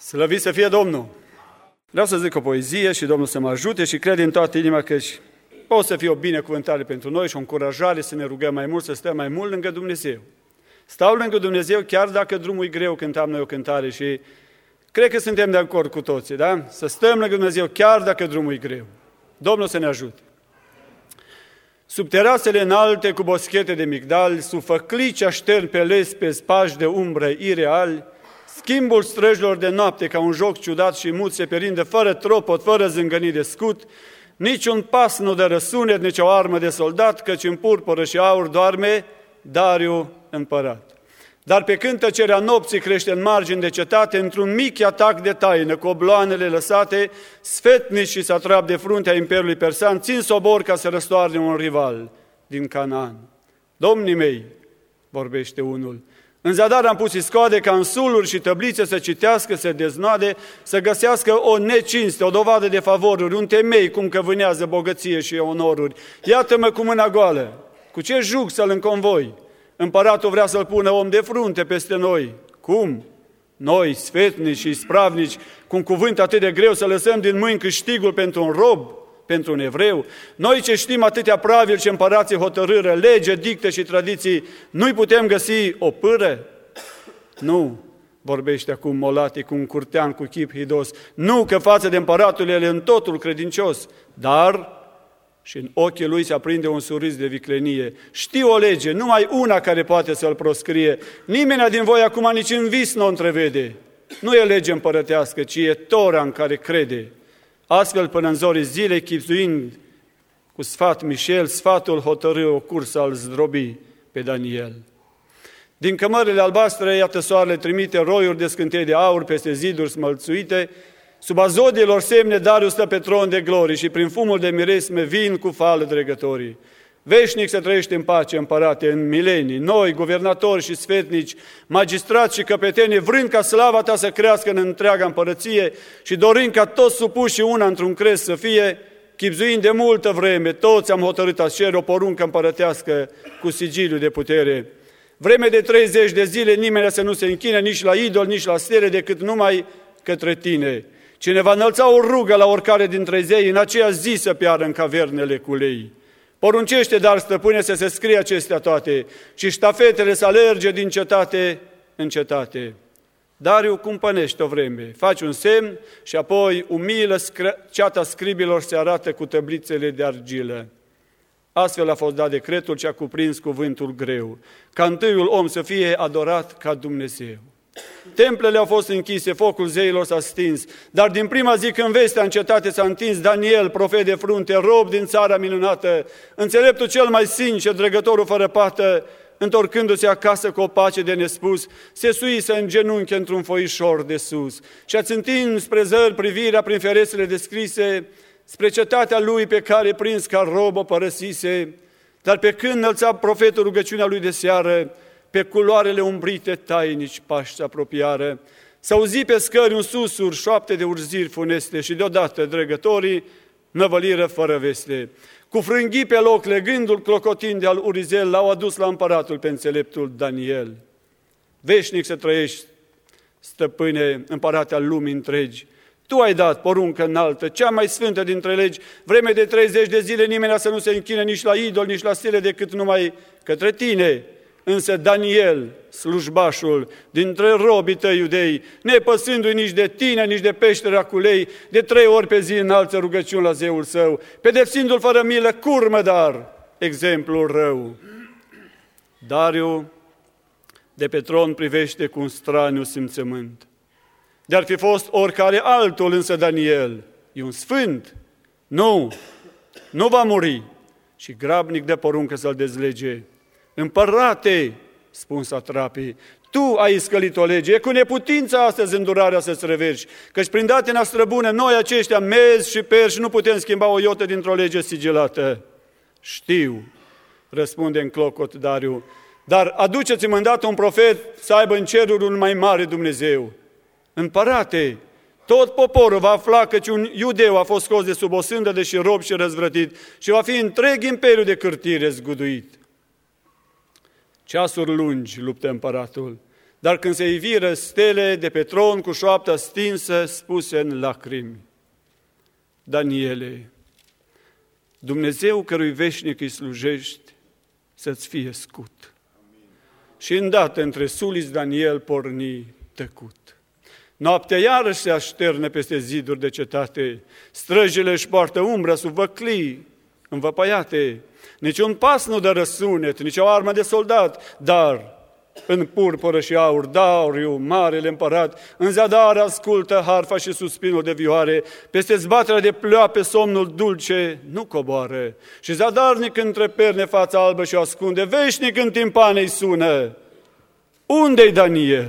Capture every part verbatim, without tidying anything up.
Slăvit să fie Domnul! Vreau să zic o poezie și Domnul să mă ajute și cred din toată inima că poate să fie o binecuvântare pentru noi și o încurajare să ne rugăm mai mult, să stăm mai mult lângă Dumnezeu. Stau lângă Dumnezeu chiar dacă drumul e greu, cântam noi o cântare și cred că suntem de acord cu toții, da? Să stăm lângă Dumnezeu chiar dacă drumul e greu. Domnul să ne ajute! Sub terasele înalte cu boschete de migdali, sub făclici aștern pe les, pe spași de umbră ireali, schimbul străjilor de noapte ca un joc ciudat și mut se perinde fără tropot, fără zângănii de scut, niciun pas nu dă răsunet, nici o armă de soldat, căci în purpură și aur doarme Dariu împărat. Dar pe când tăcerea nopții crește în margini de cetate, într-un mic atac de taină, cu obloanele lăsate, sfetnici și satrap de fruntea Imperiului Persan țin sobor ca să răstoarne un rival din Canaan. Domnii mei, vorbește unul, în zadar am pus iscoade ca în suluri și tăblițe să citească, să deznoade, să găsească o necinste, o dovadă de favoruri, un temei cum că vânează bogăție și onoruri. Iată-mă cu mâna goală, cu ce jug să-l înconvoi? Împăratul vrea să-l pună om de frunte peste noi. Cum? Noi, sfetnici și spravnici, cu un cuvânt atât de greu să lăsăm din mâini câștigul pentru un rob, pentru un evreu? Noi ce știm atâtea pravili și împărații hotărâră, lege, dicte și tradiții, nu-i putem găsi o pâră? Nu, vorbește acum Molati cu un curtean cu chip hidos, nu că față de împăratul el e în totul credincios, dar... și în ochii lui se aprinde un surâs de viclenie. Știu o lege, numai una care poate să-l proscrie. Nimeni din voi acum nici în vis nu o întrevede. Nu e lege împărătească, ci e Tora în care crede. Astfel, până în zorii zilei, chipzuind cu sfat Mișel, sfatul hotărâ o cursă al zdrobi pe Daniel. Din cămările albastre, iată soarele trimite roiuri de scântei de aur peste ziduri smălțuite. Sub azodiilor semne Dariu stă pe tron de glorii și prin fumul de miresme vin cu fală dregătorii. Veșnic să trăiește în pace, împărate, în milenii, noi, guvernatori și sfetnici, magistrați și căpeteni, vrând ca slava ta să crească în întreaga împărăție și dorind ca toți supuși una într-un crest să fie, chibzuind de multă vreme, toți am hotărât a cere o poruncă împărătească cu sigiliu de putere. Vreme de treizeci de zile nimeni să nu se închine nici la idol, nici la stele, decât numai către tine. Cine va înălța o rugă la oricare dintre zei, în aceea zi să piară în cavernele cu lei. Poruncește, dar, stăpâne, să se scrie acestea toate și ștafetele să alerge din cetate în cetate. Dariu cumpănește o vreme, faci un semn și apoi umilă ceata scribilor se arată cu tăblițele de argilă. Astfel a fost dat decretul ce a cuprins cuvântul greu, ca întâiul om să fie adorat ca Dumnezeu. Templele au fost închise, focul zeilor s-a stins, dar din prima zi când vestea în cetate s-a întins, Daniel, profet de frunte, rob din țara minunată, înțeleptul cel mai sincer, dregătorul fără pată, întorcându-se acasă cu o pace de nespus, se suise în genunchi într-un foișor de sus și a-ți întins spre zări privirea prin ferestrele descrise, spre cetatea lui pe care, prins ca rob, o părăsise, dar pe când înălța profetul rugăciunea lui de seară, pe culoarele umbrite tainici pași se apropiară, s-auzi pe scări un susur, șoapte de urziri funeste și deodată dregătorii năvăliră fără veste. Cu frânghii pe loc, legându-l clocotind de al Urizel, l-au adus la împăratul pe înțeleptul Daniel. Veșnic să trăiești, stăpâne, împărate al lumii întregi, tu ai dat poruncă înaltă, cea mai sfântă dintre legi, vreme de treizeci de zile nimeni să nu se închine nici la idol, nici la stele, decât numai către tine. Însă Daniel, slujbașul, dintre robii tăi iudei, nepăsându-i nici de tine, nici de peștera cu lei, de trei ori pe zi înalță rugăciuni la zeul său, pedepsindu-l fără milă, curmă dar, exemplul rău. Dariu de pe tron privește cu un straniu simțământ. De-ar fi fost oricare altul, însă Daniel e un sfânt. Nu, nu va muri. Și grabnic de poruncă să-l dezlege. Împărate, spun satrapii, tu ai scălit o lege, e cu neputință astăzi îndurarea să-ți reverși, căci prin datina străbună noi aceștia, mezi și perși, nu putem schimba o iotă dintr-o lege sigilată. Știu, răspunde în clocot Dariu, dar aduceți-mi îndată un profet să aibă în ceruri un mai mare Dumnezeu. Împărate, tot poporul va afla că un iudeu a fost scos de sub o sândă de și rob și răzvrătit și va fi întreg imperiu de cârtire zguduit. Ceasuri lungi luptă împăratul, dar când se iviră stele de pe tron cu șoapta stinsă, spuse în lacrimi: Daniele, Dumnezeu cărui veșnic îi slujești, să-ți fie scut. Și îndată între suliți Daniel porni tăcut. Noaptea iarăși se așterne peste ziduri de cetate, străjile își poartă umbra sub văclii învăpăiate, nici un pas nu dă răsunet, nici o armă de soldat, dar în purpură și aur, Dariu, marele împărat, în zadar ascultă harfa și suspinul de vioare, peste zbaterea de pleoape somnul dulce nu coboară, și zadarnic între perne fața albă și o ascunde, veșnic în timpanei sună: unde-i Daniel?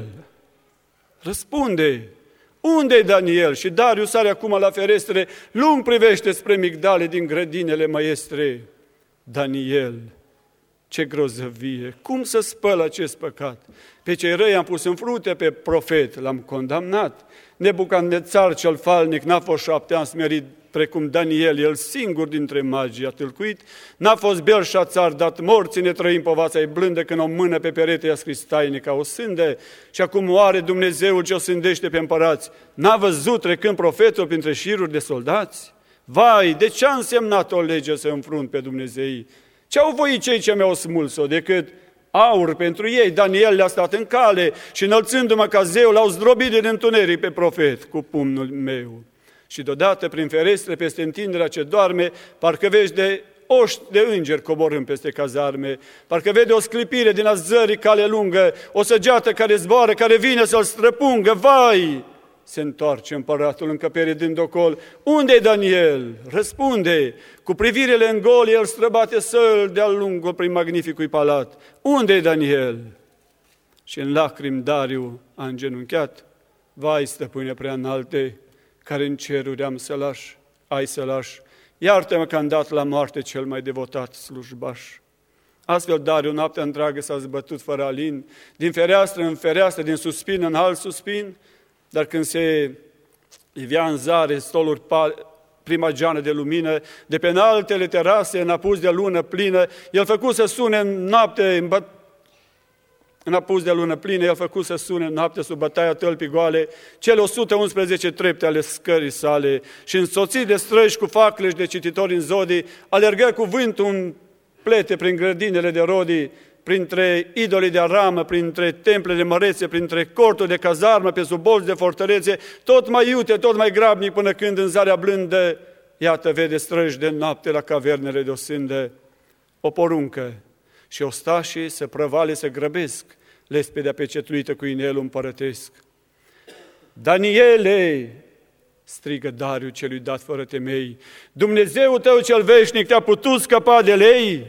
Răspunde: unde-i Daniel? Și Dariu sare acum la ferestre, lung privește spre migdale din grădinele măestre. Daniel, ce grozăvie! Cum să spăl acest păcat? Pe cei răi am pus în frunte, pe profet l-am condamnat. Nebucadnețar cel falnic n-a fost șapte ani smerit precum Daniel, el singur dintre magii a tâlcuit. N-a fost Belșațar dat morții, ne trăim povața-i blândă, când o mână pe perete i-a scris tainica o sânde. Și acum oare Dumnezeul ce o sândește pe împărați n-a văzut trecând profetul printre șiruri de soldați? Vai, de ce a însemnat o lege să înfrunt pe Dumnezei? Ce-au voit cei ce mi-au smuls-o decât aur pentru ei? Daniel le-a stat în cale și, înălțându-mă ca zeu, l-au zdrobit din întuneric pe profet cu pumnul meu. Și deodată, prin ferestre, peste întinderea ce doarme, parcă vezi de oști de îngeri coborând peste cazarme, parcă vede o sclipire din azării cale lungă, o săgeată care zboară, care vine să-l străpungă. Vai! Se întoarce împăratul încăpere din docol. Unde-i Daniel? Răspunde. Cu privirile în gol, el străbate săl de-a lungul prin magnificul palat. Unde-i Daniel? Și în lacrimi Dariu a îngenunchiat. Vai, stăpâne prea înalte, care în ceruri am să lași, ai să lași, iartă-mă că am dat la moarte cel mai devotat slujbaș. Astfel Dariu noaptea întreagă s-a zbătut fără alin, din fereastră în fereastră, din suspin în alt suspin, dar când se ivea în zare stoluri prima geană de lumină, de pe înaltele terase, în apus de lună plină, el făcu să sune în noapte, în, bă... în apus de lună plină, el făcu să sune în noapte sub bătaia tălpii goale, cele o sută unsprezece trepte ale scării sale, și însoțit de străji cu facle și de cititori în zodii, alergă cu vântul în plete prin grădinile de rodii, printre idolii de aramă, printre temple de mărețe, printre corturi de cazarmă, pe sub bolți de fortărețe, tot mai iute, tot mai grabnic, până când în zarea blândă, iată, vede străji de noapte la cavernele de osândă, o poruncă, și ostașii să prăvale, să grăbesc lespedea pecetuită cu inelul împărătesc. Daniele, strigă Dariu celui dat fără temei, Dumnezeul tău cel veșnic te-a putut scăpa de lei?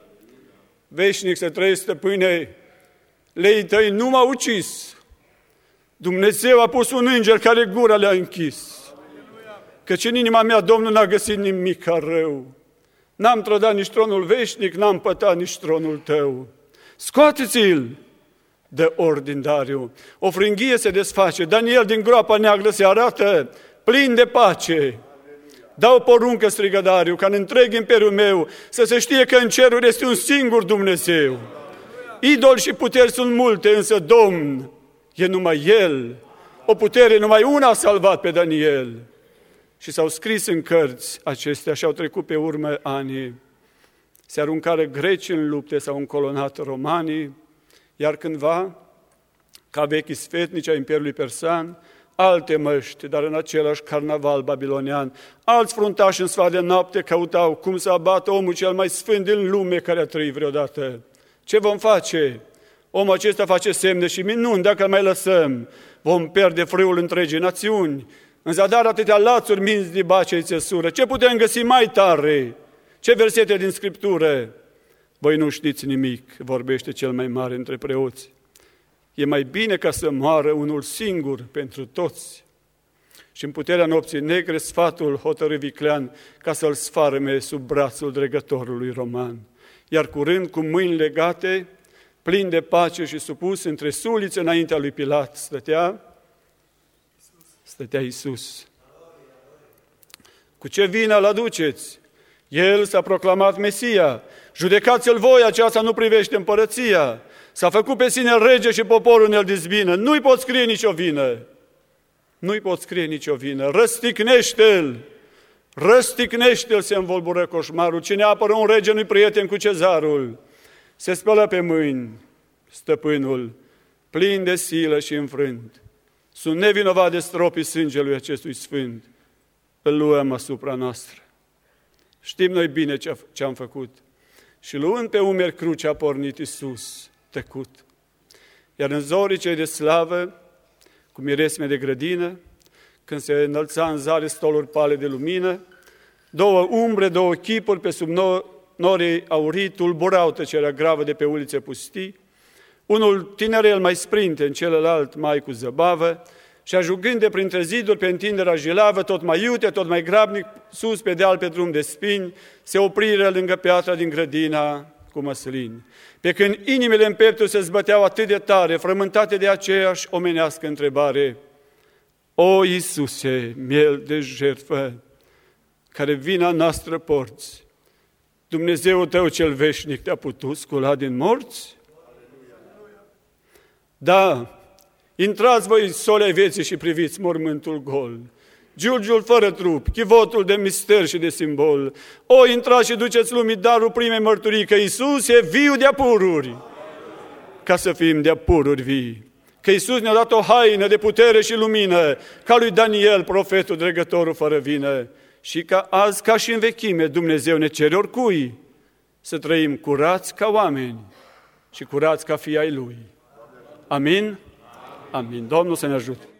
Veșnic să trăiești, stăpâne, leii tăi nu m-au ucis. Dumnezeu a pus un înger care gura le-a închis. Căci în inima mea Domnul n-a găsit nimic ca rău. N-am trădat nici tronul veșnic, n-am pătat nici tronul tău. Scoateți-l! Dă ordin Dariu. O frânghie se desface, Daniel din groapa neagră se arată, plin de pace. Dau poruncă, strigă Dariu, ca în întreg imperiul meu să se știe că în ceruri este un singur Dumnezeu. Idoli și puteri sunt multe, însă Domn e numai El. O putere numai una a salvat pe Daniel. Și s-au scris în cărți acestea și au trecut pe urmă ani. Se aruncară greci în lupte, s-au încolonat romanii, iar cândva, ca vechi sfetnici a Imperiului Persan, alte măști, dar în același carnaval babilonian, alți fruntași în sfat de noapte căutau cum să abată omul cel mai sfânt din lume care a trăit vreodată. Ce vom face? Omul acesta face semne și minuni, dacă îl mai lăsăm, vom pierde frâul întregii națiuni. În zadar atâtea lațuri minți de bacei țesură. Ce putem găsi mai tare? Ce versete din Scriptură? Voi nu știți nimic, vorbește cel mai mare între preoți. E mai bine ca să moară unul singur pentru toți. Și în puterea nopții negre, sfatul hotărâ viclean ca să-l sfarme sub brațul dregătorului roman. Iar curând, cu mâini legate, plin de pace și supus, între sulițe înaintea lui Pilat, stătea, stătea Iisus. Cu ce vină îl aduceți? El s-a proclamat Mesia. Judecați-l voi, aceasta nu privește împărăția. S-a făcut pe sine rege și poporul ne-l dezbină. Nu-i pot scrie nicio vină. Nu-i pot scrie nicio vină. Răsticnește-l! Răsticnește-l, se învolbură coșmarul. Cine apără un rege nu-i prieten cu cezarul. Se spălă pe mâini stăpânul, plin de silă și înfrânt. Sunt nevinovat de stropii sângelui acestui sfânt. Îl luăm asupra noastră. Știm noi bine ce am făcut. Și luând pe umeri crucea a pornit Iisus, tăcut. Iar în zorii cei de slavă, cu miresme de grădină, când se înălța în zare stoluri pale de lumină, două umbre, două chipuri pe sub norii aurii tulburau tăcerea gravă de pe ulițe pustii, unul tinerel mai sprinte, în celălalt mai cu zăbavă, și ajungând de printre ziduri pe întinderea jilavă, tot mai iute, tot mai grabnic, sus pe deal pe drum de spini, se opriră lângă piatra din grădina cu măslini. Pe când inimile în peptul se zbăteau atât de tare, frământate de aceeași omenească întrebare: O, Iisuse, miel de jertfă, care vina noastră porți, Dumnezeul tău cel veșnic te-a putut scula din morți? Da, intrați voi solea vieții și priviți mormântul gol, giulgiul fără trup, chivotul de mister și de simbol. O, intrați și duceți lumii darul primei mărturii că Iisus e viu de-a pururi, ca să fim de-a pururi vii. Că Iisus ne-a dat o haină de putere și lumină, ca lui Daniel, profetul dregătorul fără vină. Și ca azi, ca și în vechime, Dumnezeu ne cere oricui să trăim curați ca oameni și curați ca fii ai Lui. Amin? Amin. Domnul să ne ajute.